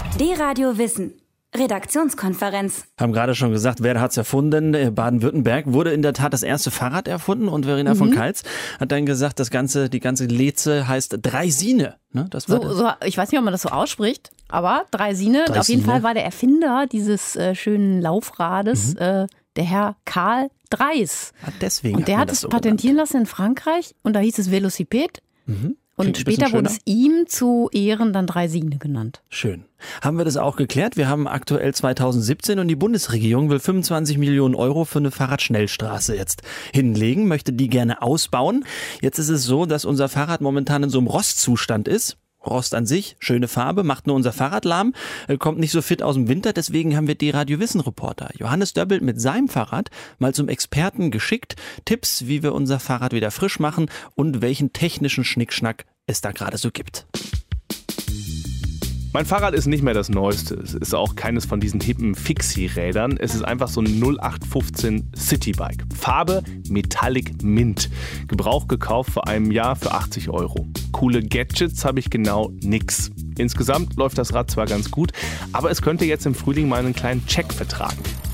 D-Radio Wissen. Redaktionskonferenz. Haben gerade schon gesagt, wer hat's erfunden? Baden-Württemberg wurde in der Tat das erste Fahrrad erfunden und Verena von Kals hat dann gesagt, die ganze Leze heißt Draisine. Ne? Das war ich weiß nicht, ob man das so ausspricht, aber Draisine. Auf jeden Fall war der Erfinder dieses schönen Laufrades der Herr Karl Dreis. Deswegen und der hat es patentieren lassen in Frankreich und da hieß es Velociped. Und später wurde es ihm zu Ehren dann Draisine genannt. Schön. Haben wir das auch geklärt? Wir haben aktuell 2017 und die Bundesregierung will 25 Millionen Euro für eine Fahrradschnellstraße jetzt hinlegen, möchte die gerne ausbauen. Jetzt ist es so, dass unser Fahrrad momentan in so einem Rostzustand ist. Rost an sich, schöne Farbe, macht nur unser Fahrrad lahm, kommt nicht so fit aus dem Winter. Deswegen haben wir die Radio-Wissen-Reporter Johannes Döbbelt mit seinem Fahrrad mal zum Experten geschickt. Tipps, wie wir unser Fahrrad wieder frisch machen und welchen technischen Schnickschnack es da gerade so gibt. Mein Fahrrad ist nicht mehr das Neueste. Es ist auch keines von diesen hippen Fixie-Rädern. Es ist einfach so ein 0815 Citybike. Farbe Metallic Mint. Gebrauch gekauft vor einem Jahr für 80 Euro. Coole Gadgets habe ich genau nix. Insgesamt läuft das Rad zwar ganz gut, aber es könnte jetzt im Frühling mal einen kleinen Check vertragen.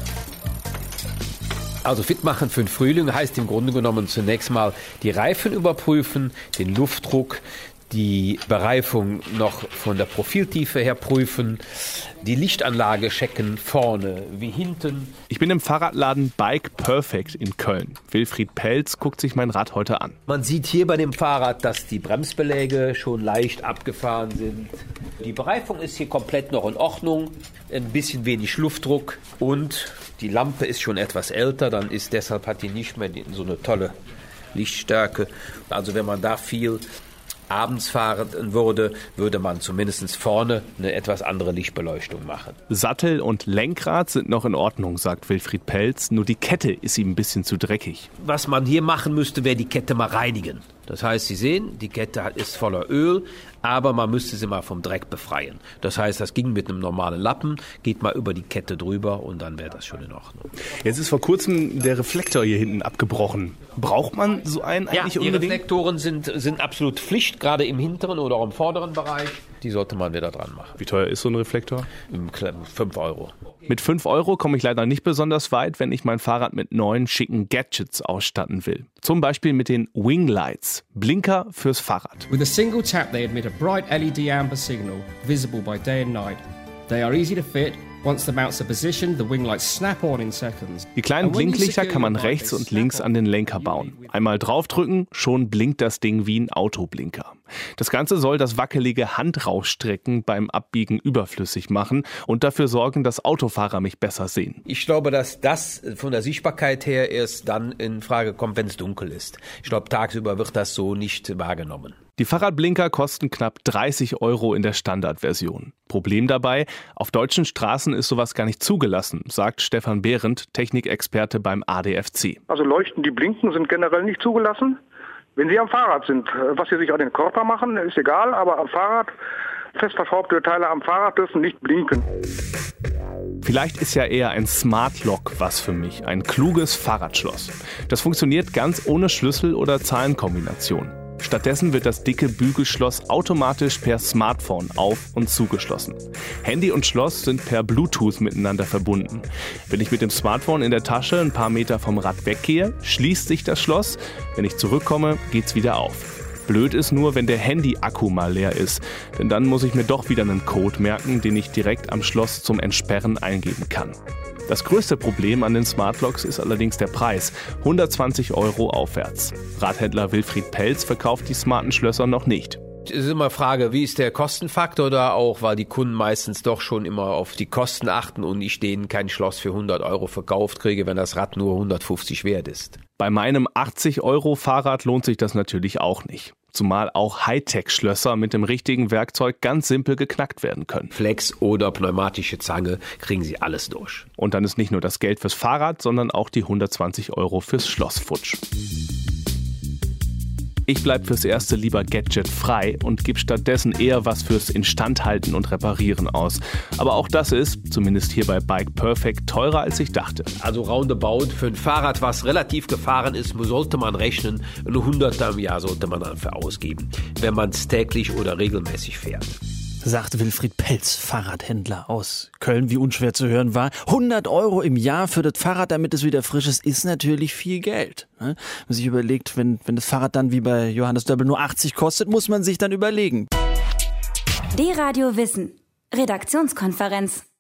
Also fit machen für den Frühling heißt im Grunde genommen zunächst mal die Reifen überprüfen, den Luftdruck, die Bereifung noch von der Profiltiefe her prüfen, die Lichtanlage checken, vorne wie hinten. Ich bin im Fahrradladen Bike Perfect in Köln. Wilfried Pelz guckt sich mein Rad heute an. Man sieht hier bei dem Fahrrad, dass die Bremsbeläge schon leicht abgefahren sind. Die Bereifung ist hier komplett noch in Ordnung, ein bisschen wenig Luftdruck und die Lampe ist schon etwas älter, deshalb hat die nicht mehr so eine tolle Lichtstärke. Also wenn man da viel abends fahren würde man zumindest vorne eine etwas andere Lichtbeleuchtung machen. Sattel und Lenkrad sind noch in Ordnung, sagt Wilfried Pelz, nur die Kette ist ihm ein bisschen zu dreckig. Was man hier machen müsste, wäre die Kette mal reinigen. Das heißt, Sie sehen, die Kette ist voller Öl, aber man müsste sie mal vom Dreck befreien. Das heißt, das ging mit einem normalen Lappen, geht mal über die Kette drüber und dann wäre das schon in Ordnung. Jetzt ist vor kurzem der Reflektor hier hinten abgebrochen. Braucht man so einen eigentlich unbedingt? Die Reflektoren sind absolut Pflicht, gerade im hinteren oder auch im vorderen Bereich. Die sollte man wieder dran machen. Wie teuer ist so ein Reflektor? 5 Euro. Mit 5 Euro komme ich leider nicht besonders weit, wenn ich mein Fahrrad mit neuen schicken Gadgets ausstatten will. Zum Beispiel mit den Winglights, Blinker fürs Fahrrad. With a single tap they emit a bright LED amber signal, visible by day and night. They are easy to fit. Once the mounts are positioned, the winglights snap on in seconds. Die kleinen Blinklichter kann man rechts und links an den Lenker bauen. Einmal draufdrücken, schon blinkt das Ding wie ein Autoblinker. Das Ganze soll das wackelige Handrausstrecken beim Abbiegen überflüssig machen und dafür sorgen, dass Autofahrer mich besser sehen. Ich glaube, dass das von der Sichtbarkeit her erst dann in Frage kommt, wenn es dunkel ist. Ich glaube, tagsüber wird das so nicht wahrgenommen. Die Fahrradblinker kosten knapp 30 Euro in der Standardversion. Problem dabei, auf deutschen Straßen ist sowas gar nicht zugelassen, sagt Stefan Behrendt, Technikexperte beim ADFC. Also Leuchten, die blinken, sind generell nicht zugelassen. Wenn Sie am Fahrrad sind, was Sie sich an den Körper machen, ist egal, aber am Fahrrad, fest verschraubte Teile am Fahrrad dürfen nicht blinken. Vielleicht ist ja eher ein Smart Lock was für mich, ein kluges Fahrradschloss. Das funktioniert ganz ohne Schlüssel oder Zahlenkombination. Stattdessen wird das dicke Bügelschloss automatisch per Smartphone auf- und zugeschlossen. Handy und Schloss sind per Bluetooth miteinander verbunden. Wenn ich mit dem Smartphone in der Tasche ein paar Meter vom Rad weggehe, schließt sich das Schloss. Wenn ich zurückkomme, geht's wieder auf. Blöd ist nur, wenn der Handy-Akku mal leer ist, denn dann muss ich mir doch wieder einen Code merken, den ich direkt am Schloss zum Entsperren eingeben kann. Das größte Problem an den Smartlocks ist allerdings der Preis, 120 Euro aufwärts. Radhändler Wilfried Pelz verkauft die smarten Schlösser noch nicht. Es ist immer Frage, wie ist der Kostenfaktor da auch, weil die Kunden meistens doch schon immer auf die Kosten achten und ich denen kein Schloss für 100 Euro verkauft kriege, wenn das Rad nur 150 wert ist. Bei meinem 80 Euro Fahrrad lohnt sich das natürlich auch nicht. Zumal auch Hightech-Schlösser mit dem richtigen Werkzeug ganz simpel geknackt werden können. Flex oder pneumatische Zange kriegen Sie alles durch. Und dann ist nicht nur das Geld fürs Fahrrad, sondern auch die 120 Euro fürs Schloss futsch. Ich bleib fürs Erste lieber gadgetfrei und gebe stattdessen eher was fürs Instandhalten und Reparieren aus. Aber auch das ist, zumindest hier bei Bike Perfect, teurer als ich dachte. Also roundabout für ein Fahrrad, was relativ gefahren ist, sollte man rechnen, eine 100er im Jahr sollte man dafür ausgeben, wenn man es täglich oder regelmäßig fährt. sagt Wilfried Pelz, Fahrradhändler aus Köln, wie unschwer zu hören war. 100 € im Jahr für das Fahrrad, damit es wieder frisch ist, ist natürlich viel Geld. Wenn man sich überlegt, wenn das Fahrrad dann wie bei Johannes Döbbel nur 80 kostet, muss man sich dann überlegen. D-Radio Wissen. Redaktionskonferenz.